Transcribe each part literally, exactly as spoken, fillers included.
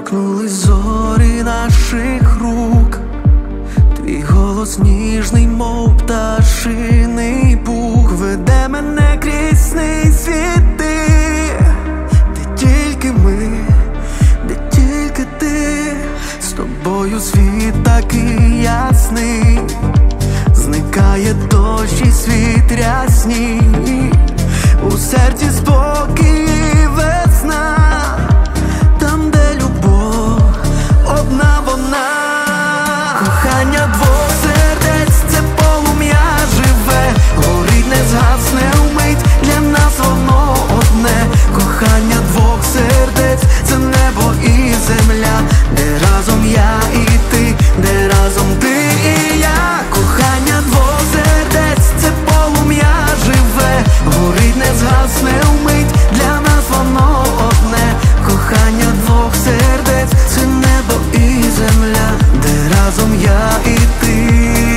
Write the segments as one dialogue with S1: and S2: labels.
S1: торкнулись зорі наших рук. Твій голос ніжний, мов пташиний пух, веде мене крізь сни світи, де тільки ми, де тільки ти. З тобою світ такий ясний, зникає дощ і світ рясні, у серці спокій і весна, там, де любов одна вона. Кохання двох сердець — це полум'я живе, горить, не згасне вмить, для нас воно одне. Кохання двох сердець — це небо і земля, де разом я і ти, де разом ти і я. Кохання двох сердець — це полум'я живе, горить, не згасне вмить, для нас воно одне. Кохання двох сердець — це небо і земля, де разом я і ти,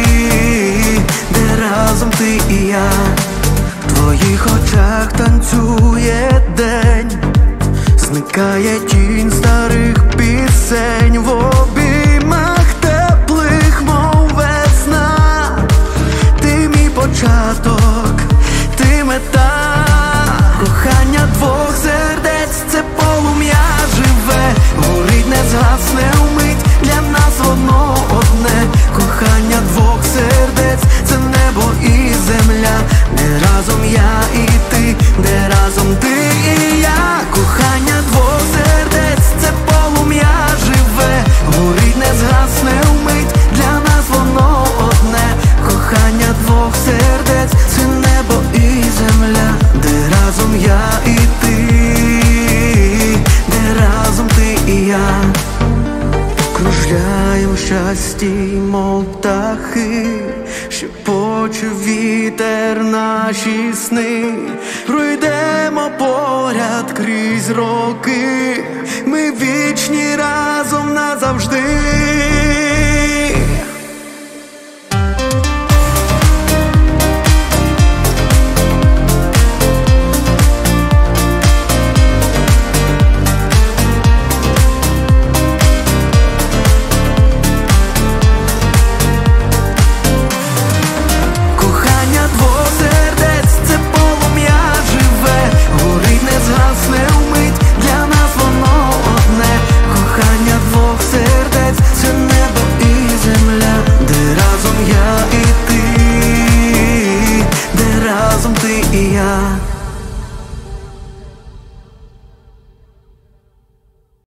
S1: де разом ти і я. В твоїх очах танцює день, зникає тінь старих пісень, в обіймах теплих, мов весна. Ти мій початок, ти мета. Кохання двох сердець — це полум'я живе, горить, не згасне вмить, для нас воно одне. Кохання двох сердець — це небо і земля, де разом я і ти, де разом ти і я. Кохання двох сердець — це полум'я живе, горить, не згасне вмить, для нас воно одне. Кохання двох сердець — це небо і земля, де разом я і ти, де разом ти і я. Кружляєм в щасті, мов птахи, шепоче вітер наші сни. Пройдемо поряд крізь роки, ми вічні разом назавжди. Я і ти, де разом ти і я.